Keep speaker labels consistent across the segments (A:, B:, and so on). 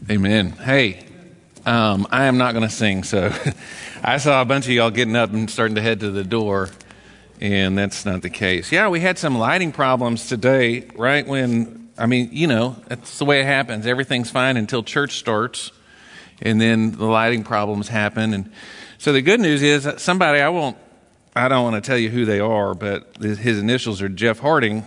A: Amen. Hey, I am not going to sing, so I saw a bunch of y'all getting up and starting to head to the door, and that's not the case. Yeah, we had some lighting problems today, right when, that's the way it happens. Everything's fine until church starts, and then the lighting problems happen. And so the good news is that somebody, I don't want to tell you who they are, but his initials are Jeff Harding,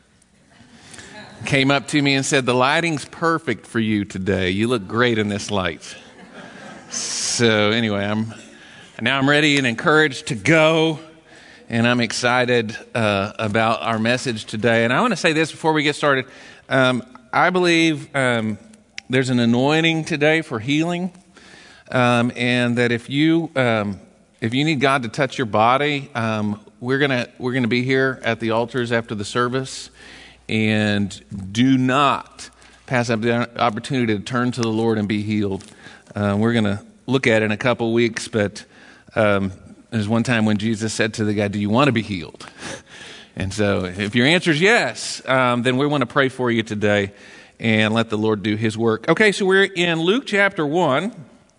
A: came up to me and said, "The lighting's perfect for you today. You look great in this light." So anyway, I'm ready and encouraged to go, and I'm excited about our message today. And I want to say this before we get started. I believe there's an anointing today for healing, and that if you need God to touch your body, we're gonna be here at the altars after the service. And do not pass up the opportunity to turn to the Lord and be healed. We're going to look at it in a couple weeks, but there's one time when Jesus said to the guy, "Do you want to be healed?" And so if your answer is yes, then we want to pray for you today and let the Lord do his work. Okay, so we're in Luke chapter 1.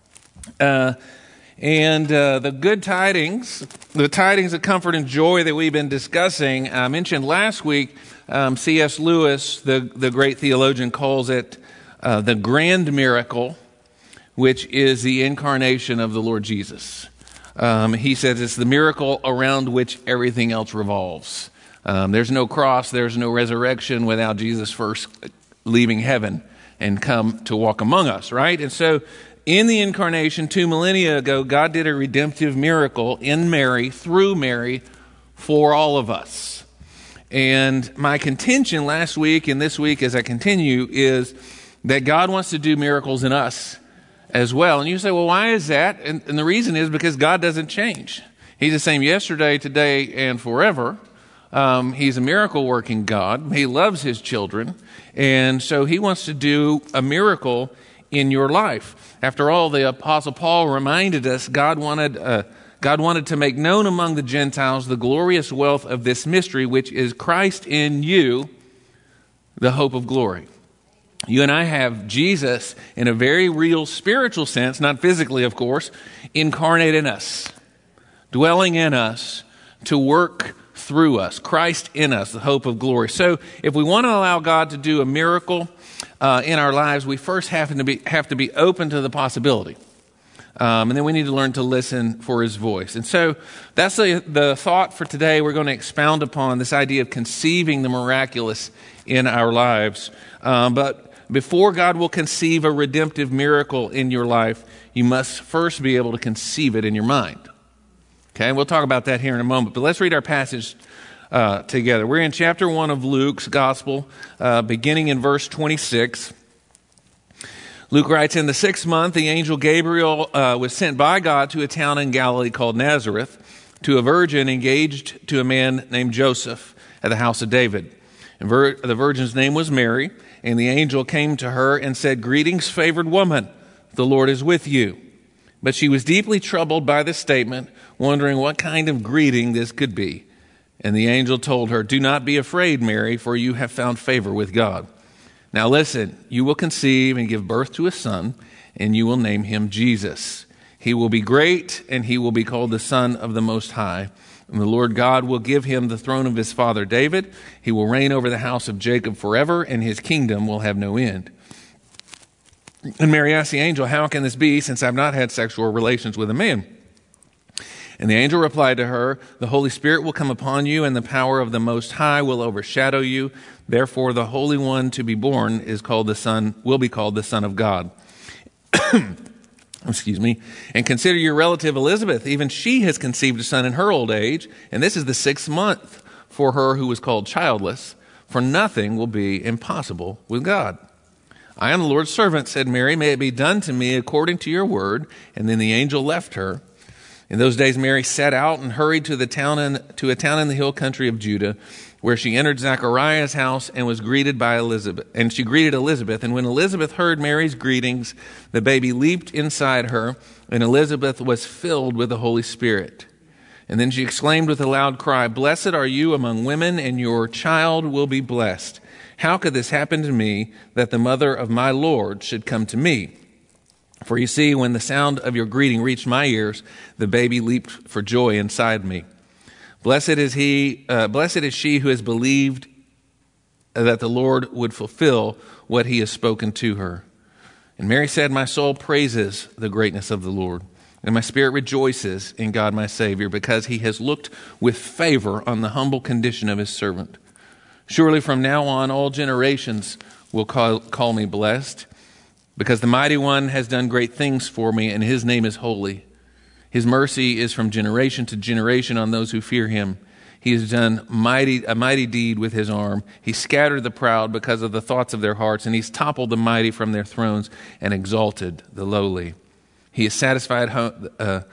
A: And the good tidings, the tidings of comfort and joy that we've been discussing, I mentioned last week, C.S. Lewis, the great theologian, calls it the grand miracle, which is the incarnation of the Lord Jesus. He says it's the miracle around which everything else revolves. There's no cross, there's no resurrection without Jesus first leaving heaven and come to walk among us, right? And so in the incarnation, 2 millennia ago, God did a redemptive miracle in Mary, through Mary, for all of us. And my contention last week and this week as I continue is that God wants to do miracles in us as well. And you say, well, why is that? And the reason is because God doesn't change. He's the same yesterday, today, and forever. He's a miracle-working God. He loves his children. And so he wants to do a miracle in your life. After all, the Apostle Paul reminded us God wanted to make known among the Gentiles the glorious wealth of this mystery, which is Christ in you, the hope of glory. You and I have Jesus in a very real spiritual sense, not physically, of course, incarnate in us, dwelling in us to work through us. Christ in us, the hope of glory. So if we want to allow God to do a miracle in our lives, we first have to be open to the possibility. And then we need to learn to listen for his voice. And so that's the thought for today. We're going to expound upon this idea of conceiving the miraculous in our lives. But before God will conceive a redemptive miracle in your life, you must first be able to conceive it in your mind. Okay, we'll talk about that here in a moment. But let's read our passage together. We're in chapter 1 of Luke's Gospel, beginning in verse 26. Luke writes, "In the 6th month, the angel Gabriel was sent by God to a town in Galilee called Nazareth, to a virgin engaged to a man named Joseph at the house of David. And the virgin's name was Mary, and the angel came to her and said, 'Greetings, favored woman, the Lord is with you.' But she was deeply troubled by this statement, wondering what kind of greeting this could be. And the angel told her, 'Do not be afraid, Mary, for you have found favor with God. Now listen, you will conceive and give birth to a son, and you will name him Jesus. He will be great, and he will be called the Son of the Most High. And the Lord God will give him the throne of his father David. He will reign over the house of Jacob forever, and his kingdom will have no end.' And Mary asked the angel, 'How can this be, since I've not had sexual relations with a man?' And the angel replied to her, 'The Holy Spirit will come upon you, and the power of the Most High will overshadow you. Therefore, the Holy One to be born will be called the Son of God.' Excuse me. And consider your relative Elizabeth. Even she has conceived a son in her old age, and this is the 6th month for her who was called childless, for nothing will be impossible with God. 'I am the Lord's servant,' said Mary. 'May it be done to me according to your word.' And then the angel left her. In those days, Mary set out and hurried to a town in the hill country of Judah, where she entered Zachariah's house and was greeted by Elizabeth. And she greeted Elizabeth. And when Elizabeth heard Mary's greetings, the baby leaped inside her, and Elizabeth was filled with the Holy Spirit. And then she exclaimed with a loud cry, 'Blessed are you among women, and your child will be blessed. How could this happen to me, that the mother of my Lord should come to me? For you see, when the sound of your greeting reached my ears, the baby leaped for joy inside me. Blessed is she who has believed that the Lord would fulfill what he has spoken to her. And Mary said, my soul praises the greatness of the Lord, and my spirit rejoices in God my Savior, because he has looked with favor on the humble condition of his servant. Surely from now on all generations will call me blessed, because the Mighty One has done great things for me, and his name is holy. His mercy is from generation to generation on those who fear him. He has done a mighty deed with his arm. He scattered the proud because of the thoughts of their hearts, and he's toppled the mighty from their thrones and exalted the lowly. He has satisfied the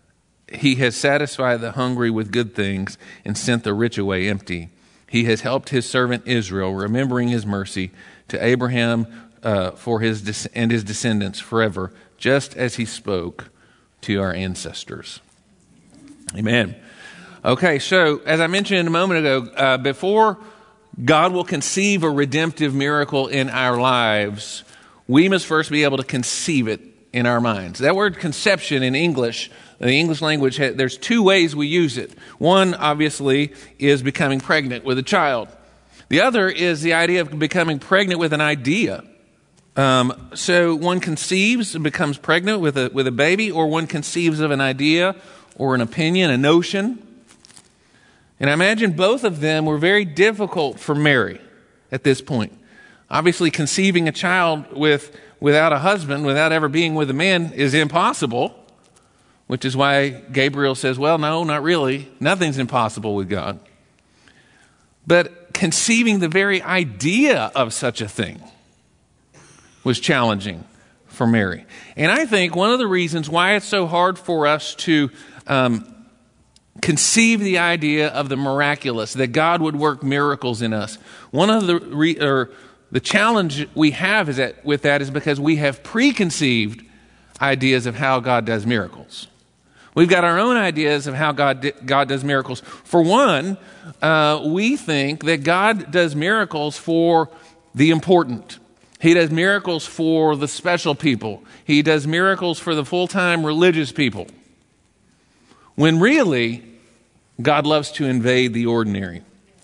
A: hungry with good things and sent the rich away empty. He has helped his servant Israel, remembering his mercy to Abraham for his descendants forever, just as he spoke to our ancestors. Amen. Okay, so as I mentioned a moment ago, before God will conceive a redemptive miracle in our lives, we must first be able to conceive it in our minds. That word conception in English, the English language, there's two ways we use it. One, obviously, is becoming pregnant with a child. The other is the idea of becoming pregnant with an idea. So one conceives and becomes pregnant with a baby, or one conceives of an idea or an opinion, a notion. And I imagine both of them were very difficult for Mary at this point. Obviously, conceiving a child without a husband, without ever being with a man, is impossible, which is why Gabriel says, well, no, not really. Nothing's impossible with God. But conceiving the very idea of such a thing was challenging for Mary. And I think one of the reasons why it's so hard for us to conceive the idea of the miraculous, that God would work miracles in us, one of the challenge we have with that is because we have preconceived ideas of how God does miracles. We've got our own ideas of how God does miracles. For one, we think that God does miracles for the important. He does miracles for the special people. He does miracles for the full-time religious people. When really, God loves to invade the ordinary.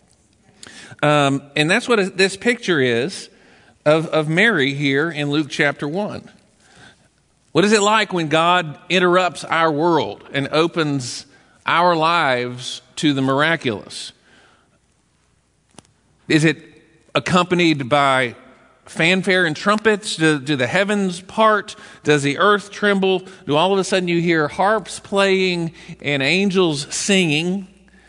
A: And that's what this picture is of Mary here in Luke chapter 1. What is it like when God interrupts our world and opens our lives to the miraculous? Is it accompanied by fanfare and trumpets? Do the heavens part? Does the earth tremble? Do all of a sudden you hear harps playing and angels singing?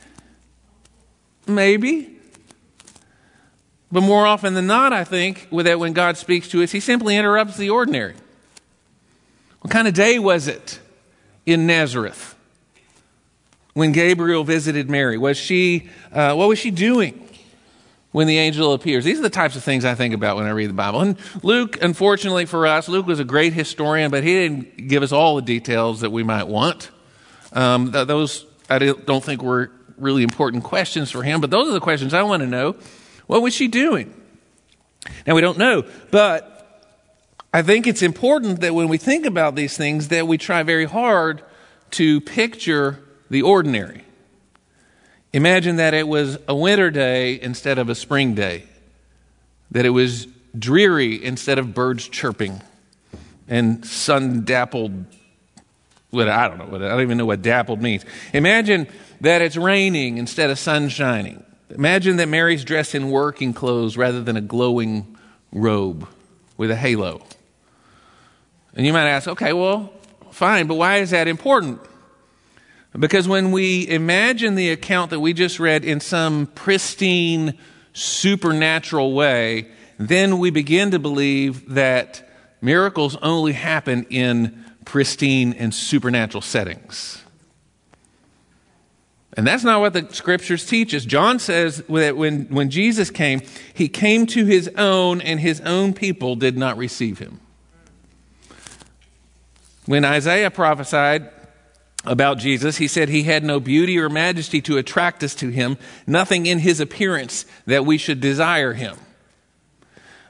A: Maybe. But more often than not, I think, that when God speaks to us, he simply interrupts the ordinary. What kind of day was it in Nazareth when Gabriel visited Mary? What was she doing when the angel appears? These are the types of things I think about when I read the Bible. And Luke, unfortunately for us, Luke was a great historian, but he didn't give us all the details that we might want. Those I don't think were really important questions for him, but those are the questions I want to know. What was she doing? Now, we don't know, but I think it's important that when we think about these things that we try very hard to picture the ordinary. Imagine that it was a winter day instead of a spring day, that it was dreary instead of birds chirping and sun-dappled, I don't even know what dappled means. Imagine that it's raining instead of sun shining. Imagine that Mary's dressed in working clothes rather than a glowing robe with a halo. And you might ask, okay, well, fine, but why is that important? Because when we imagine the account that we just read in some pristine, supernatural way, then we begin to believe that miracles only happen in pristine and supernatural settings. And that's not what the scriptures teach us. John says that when Jesus came, he came to his own, and his own people did not receive him. When Isaiah prophesied about Jesus, he said he had no beauty or majesty to attract us to him, nothing in his appearance that we should desire him.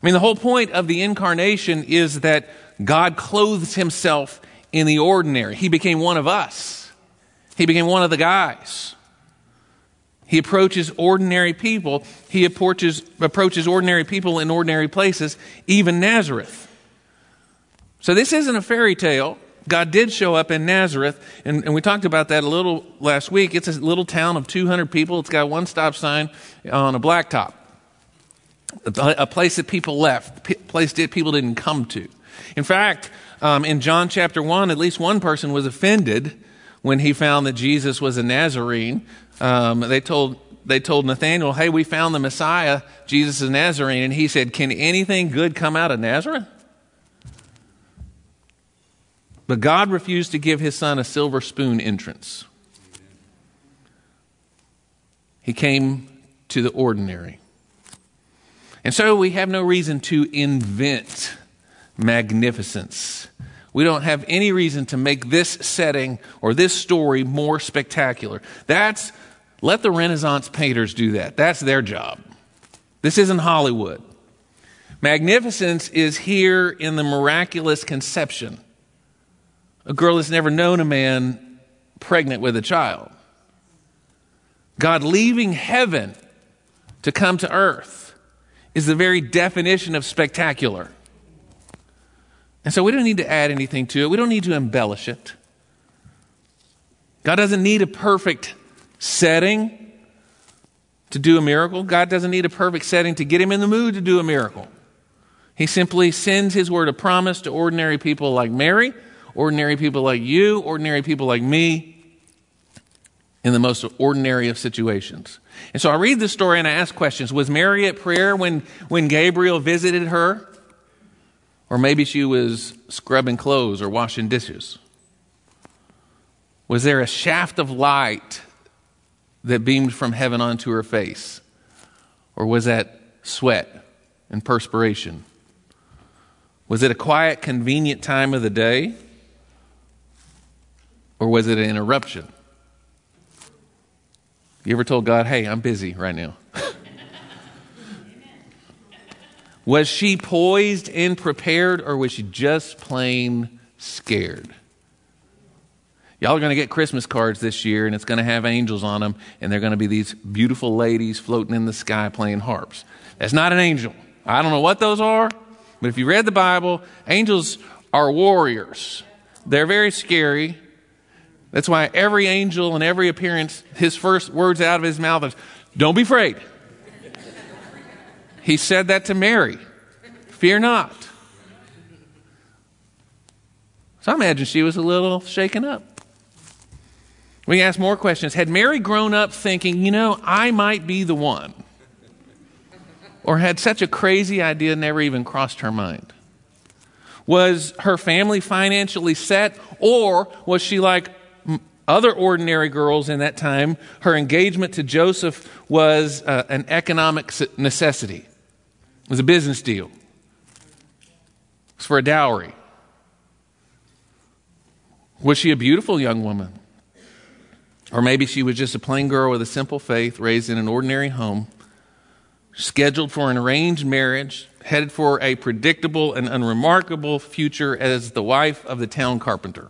A: I mean, the whole point of the incarnation is that God clothes himself in the ordinary. He became one of us. He became one of the guys. He approaches ordinary people. He approaches ordinary people in ordinary places, even Nazareth. So this isn't a fairy tale. God did show up in Nazareth, and we talked about that a little last week. It's a little town of 200 people. It's got one stop sign on a blacktop. A place that people left, a place that people didn't come to. In fact, in John chapter 1, at least one person was offended when he found that Jesus was a Nazarene. They told Nathanael, hey, we found the Messiah, Jesus is a Nazarene. And he said, can anything good come out of Nazareth? But God refused to give his son a silver spoon entrance. He came to the ordinary. And so we have no reason to invent magnificence. We don't have any reason to make this setting or this story more spectacular. Let the Renaissance painters do that. That's their job. This isn't Hollywood. Magnificence is here in the miraculous conception. A girl has never known a man pregnant with a child. God leaving heaven to come to earth is the very definition of spectacular. And so we don't need to add anything to it. We don't need to embellish it. God doesn't need a perfect setting to do a miracle. God doesn't need a perfect setting to get him in the mood to do a miracle. He simply sends his word of promise to ordinary people like Mary, ordinary people like you, ordinary people like me, in the most ordinary of situations. And so I read this story and I ask questions. Was Mary at prayer when Gabriel visited her? Or maybe she was scrubbing clothes or washing dishes. Was there a shaft of light that beamed from heaven onto her face? Or was that sweat and perspiration? Was it a quiet, convenient time of the day? Or was it an interruption? You ever told God, hey, I'm busy right now? Was she poised and prepared, or was she just plain scared? Y'all are going to get Christmas cards this year, and it's going to have angels on them, and they're going to be these beautiful ladies floating in the sky playing harps. That's not an angel. I don't know what those are, but if you read the Bible, angels are warriors. They're very scary. That's why every angel in every appearance, his first words out of his mouth is, don't be afraid. He said that to Mary. Fear not. So I imagine she was a little shaken up. We can ask more questions. Had Mary grown up thinking, I might be the one? Or had such a crazy idea never even crossed her mind? Was her family financially set? Or was she like other ordinary girls in that time? Her engagement to Joseph was an economic necessity. It was a business deal. It was for a dowry. Was she a beautiful young woman? Or maybe she was just a plain girl with a simple faith, raised in an ordinary home, scheduled for an arranged marriage, headed for a predictable and unremarkable future as the wife of the town carpenter.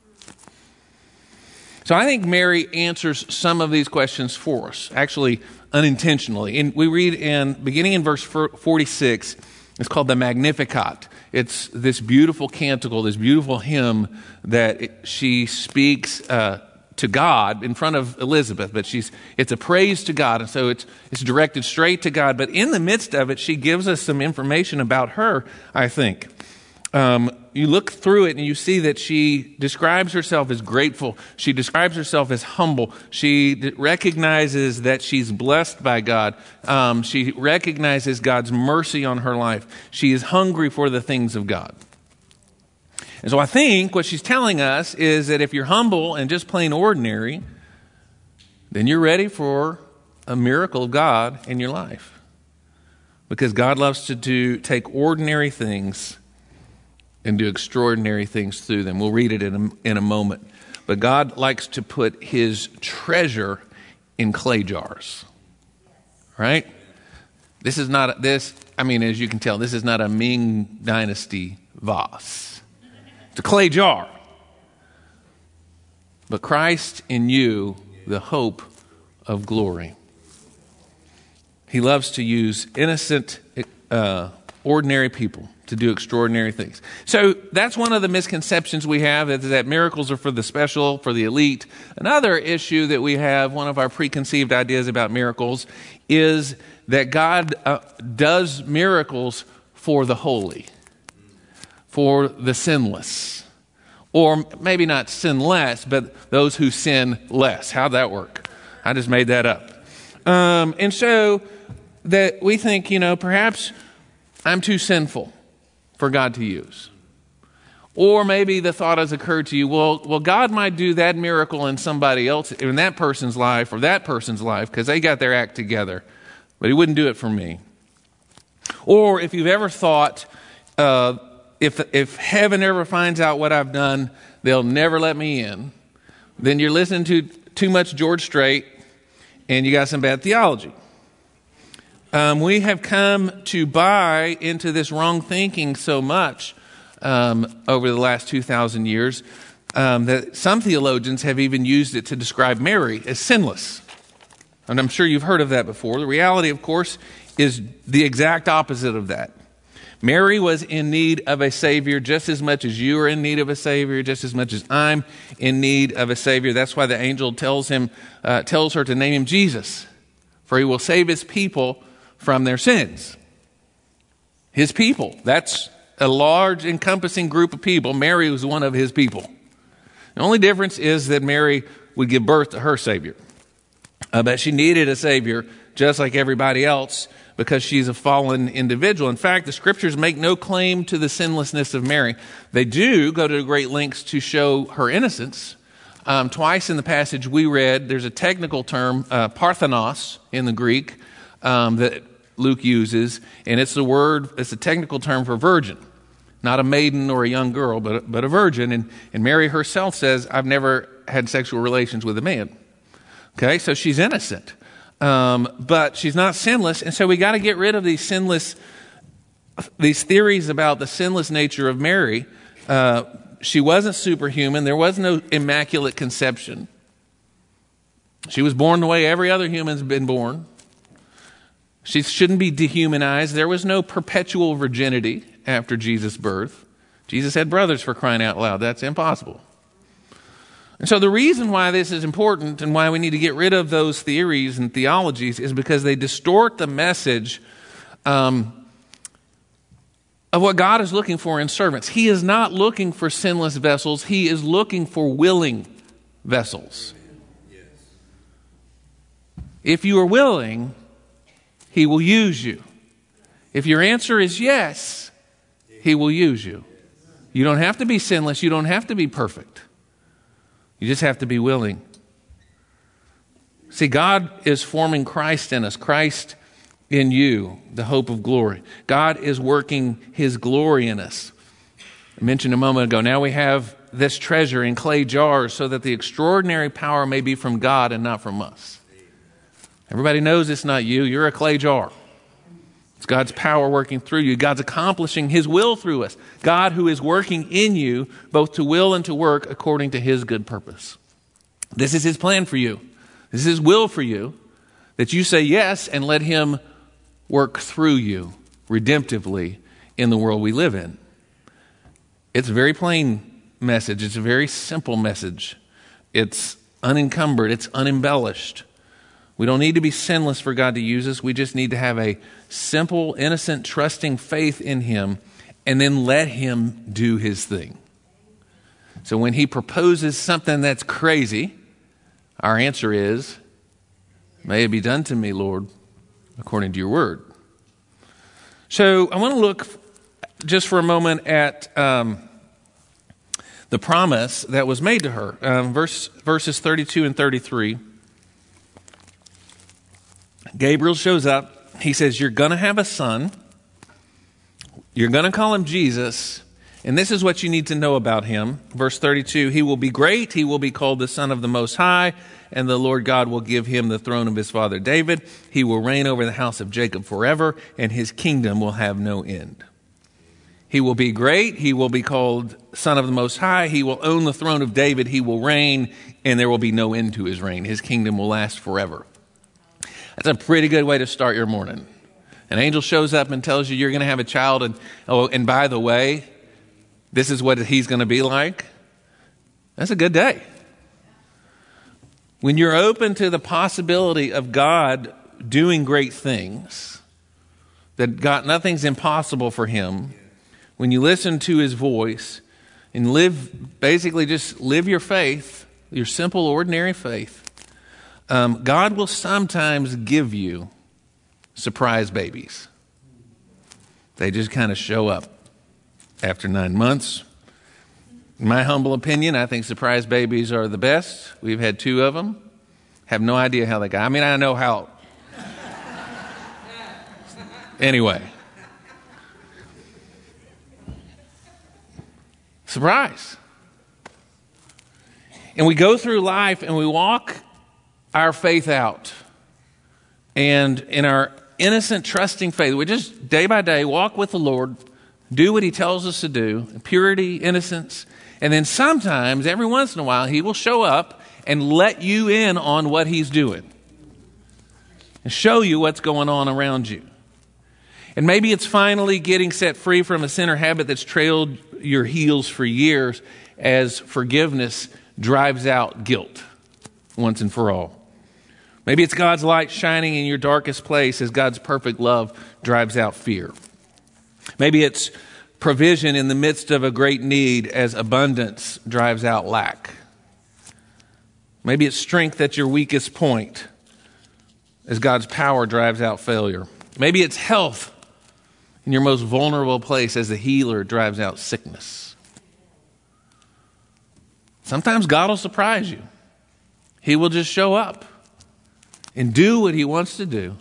A: So I think Mary answers some of these questions for us, actually unintentionally. And we read beginning in verse 46, it's called the Magnificat. It's this beautiful canticle, this beautiful hymn that she speaks to God in front of Elizabeth, but it's a praise to God, and so it's directed straight to God. But in the midst of it, she gives us some information about her, I think. You look through it and you see that she describes herself as grateful. She describes herself as humble. She recognizes that she's blessed by God. She recognizes God's mercy on her life. She is hungry for the things of God. And so I think what she's telling us is that if you're humble and just plain ordinary, then you're ready for a miracle of God in your life. Because God loves to take ordinary things and do extraordinary things through them. We'll read it in a moment. But God likes to put his treasure in clay jars. Right? This as you can tell, this is not a Ming Dynasty vase. It's a clay jar. But Christ in you, the hope of glory. He loves to use innocent, ordinary people to do extraordinary things. So that's one of the misconceptions we have, is that miracles are for the special, for the elite. Another issue that we have, one of our preconceived ideas about miracles, is that God does miracles for the holy, for the sinless. Or maybe not sinless, but those who sin less. How'd that work? I just made that up. And so that we think, perhaps I'm too sinful for God to use. Or maybe the thought has occurred to you, well, God might do that miracle in somebody else, in that person's life or that person's life, because they got their act together, but he wouldn't do it for me. Or if you've ever thought, if heaven ever finds out what I've done, they'll never let me in, then you're listening to too much George Strait and you got some bad theology. We have come to buy into this wrong thinking so much over the last 2,000 years that some theologians have even used it to describe Mary as sinless. And I'm sure you've heard of that before. The reality, of course, is the exact opposite of that. Mary was in need of a Savior just as much as you are in need of a Savior, just as much as I'm in need of a Savior. That's why the angel tells her to name him Jesus, for he will save his people from their sins. His people. That's a large encompassing group of people. Mary was one of his people. The only difference is that Mary would give birth to her Savior. But she needed a Savior just like everybody else because she's a fallen individual. In fact, the scriptures make no claim to the sinlessness of Mary. They do go to great lengths to show her innocence. Twice in the passage we read, there's a technical term, parthenos in the Greek, that Luke uses, and it's a technical term for virgin. Not a maiden or a young girl, but a virgin. And Mary herself says, I've never had sexual relations with a man. Okay, so she's innocent. But she's not sinless, and so we got to get rid of these theories about the sinless nature of Mary. She wasn't superhuman. There was no immaculate conception. She was born the way every other human's been born. She shouldn't be dehumanized. There was no perpetual virginity after Jesus' birth. Jesus had brothers, for crying out loud. That's impossible. And so the reason why this is important and why we need to get rid of those theories and theologies is because they distort the message of what God is looking for in servants. He is not looking for sinless vessels. He is looking for willing vessels. If you are willing, He will use you. If your answer is yes, He will use you. You don't have to be sinless. You don't have to be perfect. You just have to be willing. See, God is forming Christ in us, Christ in you, the hope of glory. God is working His glory in us. I mentioned a moment ago, now we have this treasure in clay jars so that the extraordinary power may be from God and not from us. Everybody knows it's not you. You're a clay jar. It's God's power working through you. God's accomplishing His will through us. God who is working in you both to will and to work according to His good purpose. This is His plan for you. This is His will for you, that you say yes and let Him work through you redemptively in the world we live in. It's a very plain message. It's a very simple message. It's unencumbered. It's unembellished. We don't need to be sinless for God to use us. We just need to have a simple, innocent, trusting faith in Him and then let Him do His thing. So when He proposes something that's crazy, our answer is, may it be done to me, Lord, according to your word. So I want to look just for a moment at the promise that was made to her. Verses 32 and 33. Gabriel shows up. He says, you're going to have a son. You're going to call him Jesus, And this is what you need to know about him. Verse 32, he will be great. He will be called the Son of the Most High, and the Lord God will give him the throne of his father David. He will reign over the house of Jacob forever, and his kingdom will have no end. He will be great. He will be called Son of the Most High. He will own the throne of David. He will reign, and there will be no end to his reign. His kingdom will last forever. That's a pretty good way to start your morning. An angel shows up and tells you you're going to have a child, and by the way, this is what he's going to be like. That's a good day. When you're open to the possibility of God doing great things, that God, nothing's impossible for him, when you listen to his voice and just live your faith, your simple, ordinary faith, God will sometimes give you surprise babies. They just kind of show up after 9 months. In my humble opinion, I think surprise babies are the best. We've had 2 of them. Have no idea how they got. I mean, I know how. Anyway. Surprise. And we go through life and we walk our faith out. And in our innocent, trusting faith, we just day by day walk with the Lord, do what he tells us to do, purity, innocence. And then sometimes, every once in a while, he will show up and let you in on what he's doing and show you what's going on around you. And maybe it's finally getting set free from a sin or habit that's trailed your heels for years as forgiveness drives out guilt once and for all. Maybe it's God's light shining in your darkest place as God's perfect love drives out fear. Maybe it's provision in the midst of a great need as abundance drives out lack. Maybe it's strength at your weakest point as God's power drives out failure. Maybe it's health in your most vulnerable place as the healer drives out sickness. Sometimes God will surprise you. He will just show up and do what he wants to do.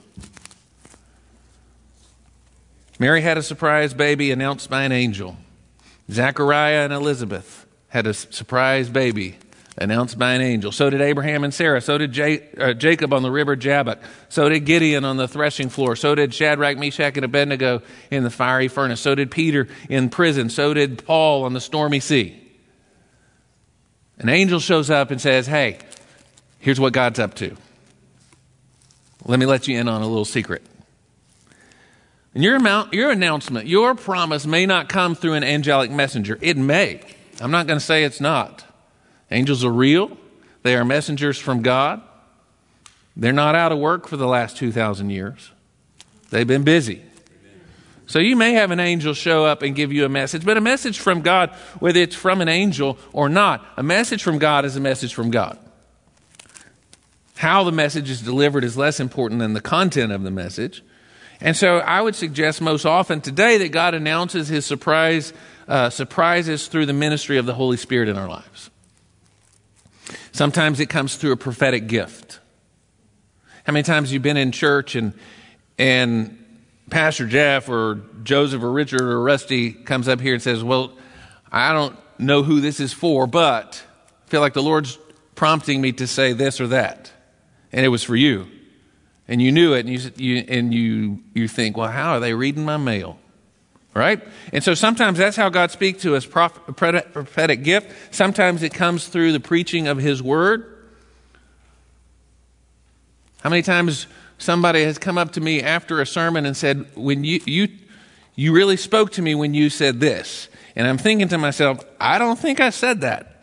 A: Mary had a surprise baby announced by an angel. Zechariah and Elizabeth had a surprise baby announced by an angel. So did Abraham and Sarah. So did Jacob on the river Jabbok. So did Gideon on the threshing floor. So did Shadrach, Meshach, and Abednego in the fiery furnace. So did Peter in prison. So did Paul on the stormy sea. An angel shows up and says, hey, here's what God's up to. Let me let you in on a little secret. And your announcement, your promise may not come through an angelic messenger. It may. I'm not going to say it's not. Angels are real. They are messengers from God. They're not out of work for the last 2,000 years. They've been busy. So you may have an angel show up and give you a message, but a message from God, whether it's from an angel or not, a message from God is a message from God. How the message is delivered is less important than the content of the message. And so I would suggest most often today that God announces his surprises through the ministry of the Holy Spirit in our lives. Sometimes it comes through a prophetic gift. How many times have you been in church and Pastor Jeff or Joseph or Richard or Rusty comes up here and says, well, I don't know who this is for, but I feel like the Lord's prompting me to say this or that. And it was for you. And you knew it, and you think, well, how are they reading my mail? Right? And so sometimes that's how God speaks to us, prophetic gift. Sometimes it comes through the preaching of his word. How many times somebody has come up to me after a sermon and said, when you really spoke to me when you said this. And I'm thinking to myself, I don't think I said that.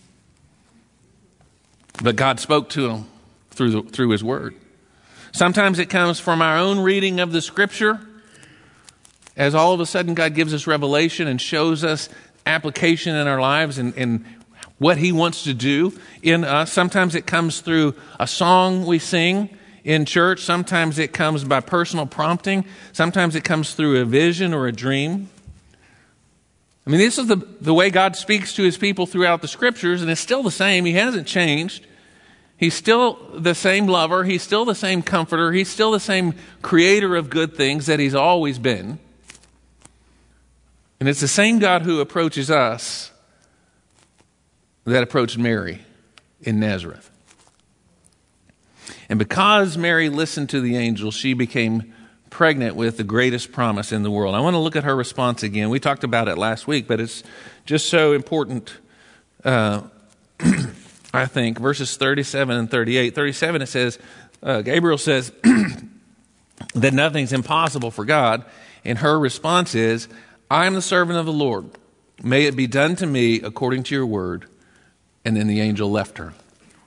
A: But God spoke to him through his word. Sometimes it comes from our own reading of the scripture, as all of a sudden God gives us revelation and shows us application in our lives and what he wants to do in us. Sometimes it comes through a song we sing in church. Sometimes it comes by personal prompting. Sometimes it comes through a vision or a dream. I mean, this is the way God speaks to his people throughout the scriptures, and it's still the same. He hasn't changed. He's still the same lover. He's still the same comforter. He's still the same creator of good things that he's always been. And it's the same God who approaches us that approached Mary in Nazareth. And because Mary listened to the angel, she became pregnant with the greatest promise in the world. I want to look at her response again. We talked about it last week, but it's just so important, I think. Verses 37 and 38. 37, it says, Gabriel says that nothing's impossible for God. And her response is, I am the servant of the Lord. May it be done to me according to your word. And then the angel left her.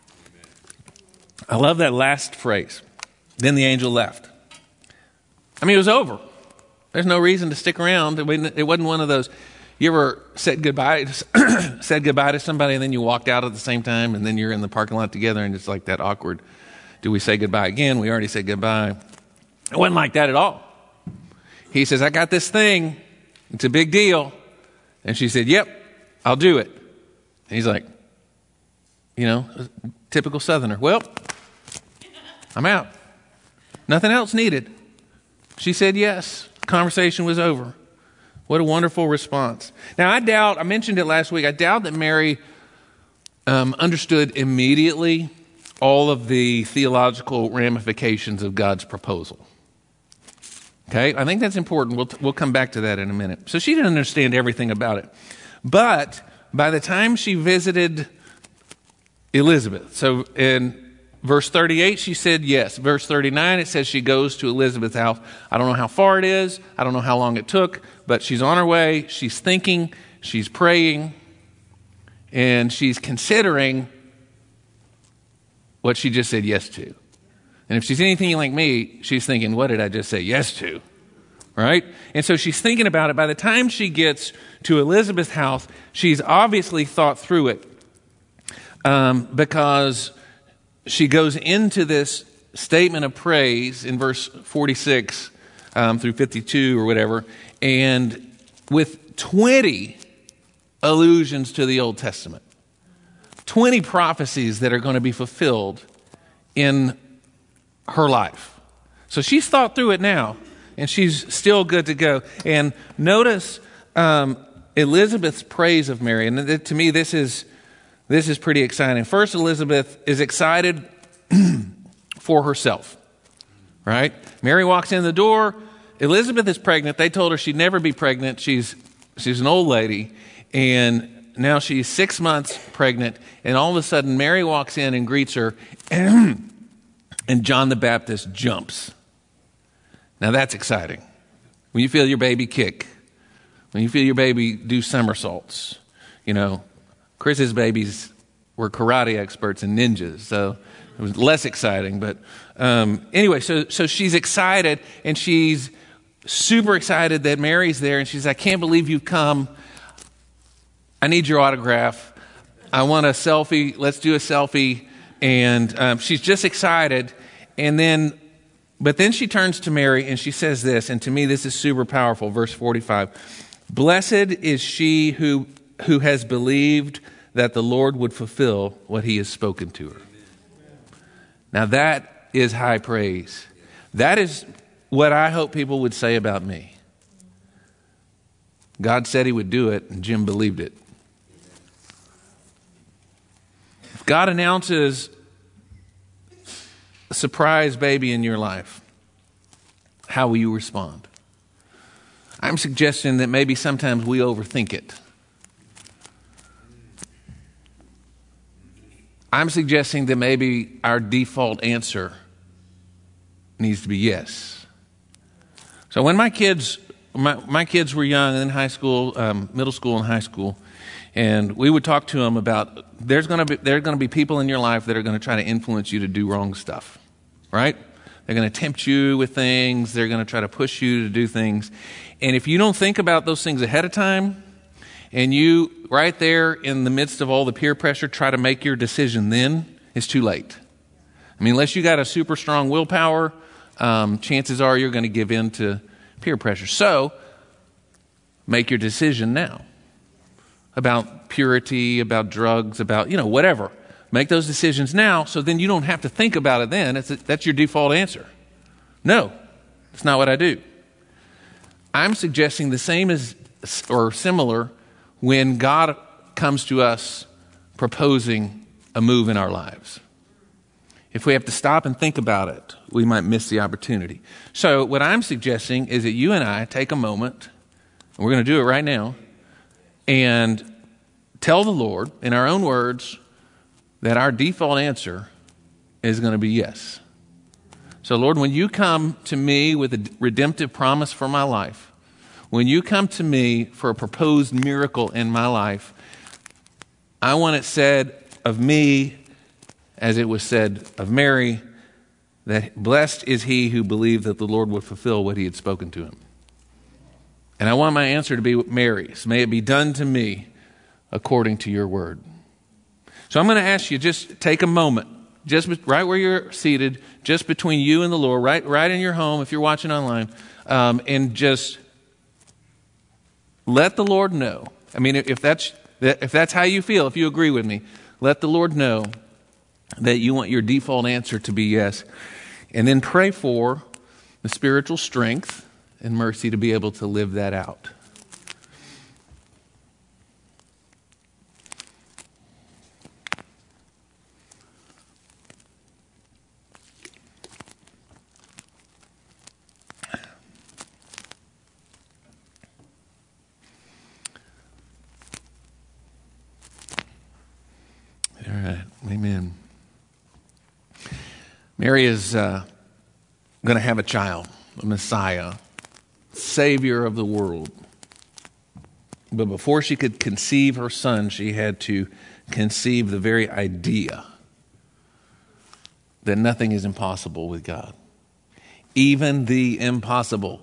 A: I love that last phrase. Then the angel left. I mean, it was over. There's no reason to stick around. It wasn't one of those, you ever said goodbye to somebody and then you walked out at the same time and then you're in the parking lot together and it's like that awkward, do we say goodbye again? We already said goodbye. It wasn't like that at all. He says, I got this thing. It's a big deal. And she said, yep, I'll do it. And he's like, typical Southerner. Well, I'm out. Nothing else needed. She said yes. Conversation was over. What a wonderful response. Now, I mentioned it last week, I doubt that Mary understood immediately all of the theological ramifications of God's proposal. Okay, I think that's important. We'll come back to that in a minute. So she didn't understand everything about it. But by the time she visited Elizabeth, so in verse 38, she said yes. Verse 39, it says she goes to Elizabeth's house. I don't know how far it is. I don't know how long it took, but she's on her way. She's thinking, she's praying, and she's considering what she just said yes to. And if she's anything like me, she's thinking, what did I just say yes to? Right? And so she's thinking about it. By the time she gets to Elizabeth's house, she's obviously thought through it because she goes into this statement of praise in verse 46 through 52 or whatever, and with 20 allusions to the Old Testament. 20 prophecies that are going to be fulfilled in her life. So she's thought through it now, and she's still good to go. And notice Elizabeth's praise of Mary. And to me, this is pretty exciting. First, Elizabeth is excited for herself, right? Mary walks in the door. Elizabeth is pregnant. They told her she'd never be pregnant. She's an old lady, and now she's 6 months pregnant. And all of a sudden, Mary walks in and greets her, and John the Baptist jumps. Now that's exciting. When you feel your baby kick, when you feel your baby do somersaults, Chris's babies were karate experts and ninjas, so it was less exciting. But anyway, so she's excited, and she's super excited that Mary's there, and she's, I can't believe you've come. I need your autograph. I want a selfie. Let's do a selfie. And she's just excited. But then she turns to Mary and she says this, and to me this is super powerful. Verse 45, blessed is she who has believed that the Lord would fulfill what he has spoken to her. Now that is high praise. That is what I hope people would say about me. God said he would do it, and Jim believed it. If God announces a surprise baby in your life, how will you respond? I'm suggesting that maybe sometimes we overthink it. I'm suggesting that maybe our default answer needs to be yes. So when my kids were young in high school, middle school and high school, and we would talk to them about there are going to be people in your life that are going to try to influence you to do wrong stuff. Right? They're going to tempt you with things. They're going to try to push you to do things. And if you don't think about those things ahead of time, and you, right there in the midst of all the peer pressure, try to make your decision then, it's too late. I mean, unless you got a super strong willpower, chances are you're going to give in to peer pressure. So, make your decision now about purity, about drugs, about, whatever. Make those decisions now, so then you don't have to think about it then. That's your default answer. No, that's not what I do. I'm suggesting the same is or similar when God comes to us proposing a move in our lives. If we have to stop and think about it, we might miss the opportunity. So what I'm suggesting is that you and I take a moment, and we're going to do it right now, and tell the Lord in our own words that our default answer is going to be yes. So Lord, when you come to me with a redemptive promise for my life, when you come to me for a proposed miracle in my life, I want it said of me, as it was said of Mary, that blessed is he who believed that the Lord would fulfill what he had spoken to him. And I want my answer to be Mary's. May it be done to me according to your word. So I'm going to ask you, just take a moment, just right where you're seated, just between you and the Lord, right in your home if you're watching online, and just let the Lord know. I mean, if that's how you feel, if you agree with me, let the Lord know that you want your default answer to be yes. And then pray for the spiritual strength and mercy to be able to live that out. All right. Amen. Mary is going to have a child, a Messiah, Savior of the world. But before she could conceive her son, she had to conceive the very idea that nothing is impossible with God. Even the impossible.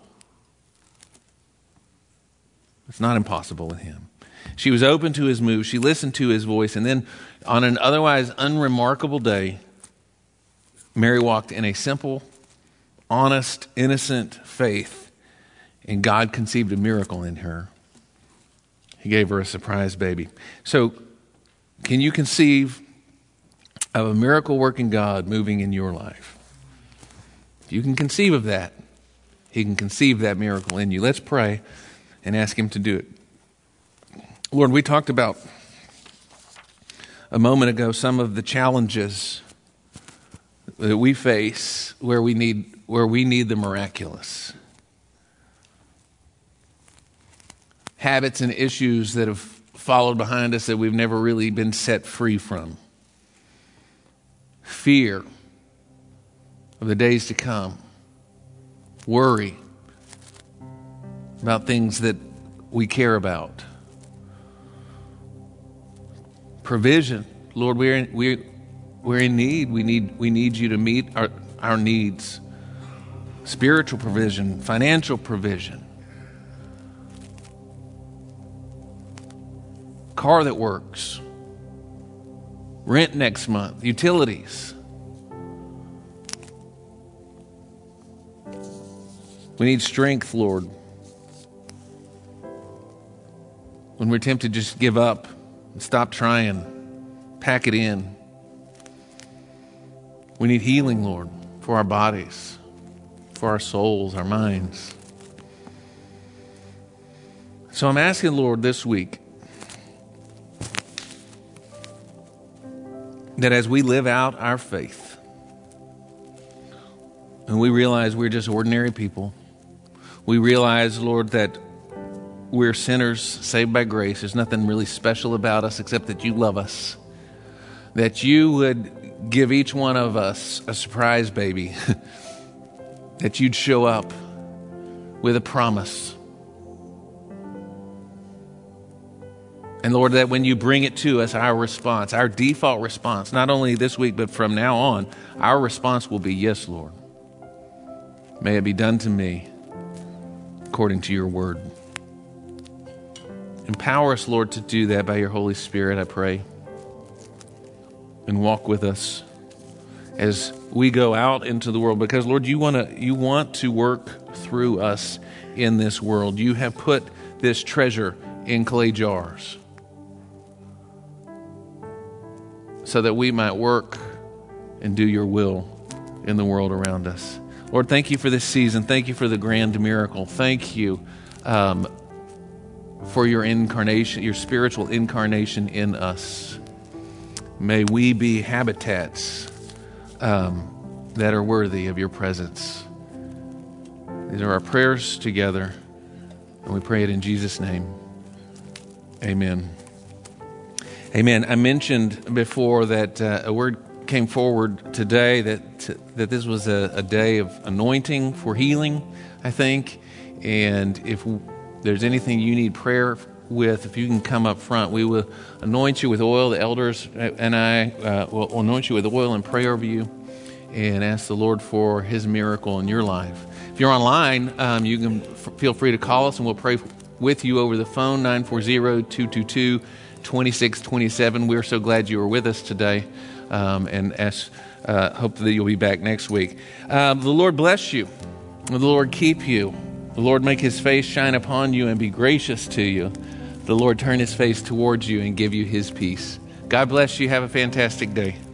A: It's not impossible with him. She was open to his move. She listened to his voice. And then on an otherwise unremarkable day, Mary walked in a simple, honest, innocent faith, and God conceived a miracle in her. He gave her a surprise baby. So, can you conceive of a miracle-working God moving in your life? If you can conceive of that, he can conceive that miracle in you. Let's pray and ask him to do it. Lord, we talked about a moment ago some of the challenges that we face where we need the miraculous. Habits and issues that have followed behind us that we've never really been set free from. Fear of the days to come. Worry about things that we care about. Provision. Lord, we're in need. We need you to meet our needs. Spiritual provision, financial provision. Car that works. Rent next month. Utilities. We need strength, Lord. When we're tempted to just give up and stop trying, pack it in. We need healing, Lord, for our bodies, for our souls, our minds. So I'm asking, Lord, this week that as we live out our faith and we realize we're just ordinary people, we realize, Lord, that we're sinners saved by grace. There's nothing really special about us except that you love us. That you would give each one of us a surprise baby. That you'd show up with a promise. And Lord, that when you bring it to us, our response, our default response, not only this week, but from now on, our response will be, yes, Lord. May it be done to me according to your word. Empower us, Lord, to do that by your Holy Spirit, I pray. And walk with us as we go out into the world. Because, Lord, you want to work through us in this world. You have put this treasure in clay jars so that we might work and do your will in the world around us. Lord, thank you for this season. Thank you for the grand miracle. Thank you for your incarnation, your spiritual incarnation in us. May we be habitats that are worthy of your presence. These are our prayers together, and we pray it in Jesus' name. Amen. Amen. I mentioned before that a word came forward today that this was a day of anointing for healing, I think. And if there's anything you need prayer with, if you can come up front, we will anoint you with oil. The elders and I will anoint you with oil and pray over you and ask the Lord for his miracle in your life. If you're online, you can feel free to call us and we'll pray with you over the phone, 940-222-2627. We're so glad you were with us today, and hope that you'll be back next week. The Lord bless you. The Lord keep you. The Lord make his face shine upon you and be gracious to you. The Lord turn his face towards you and give you his peace. God bless you. Have a fantastic day.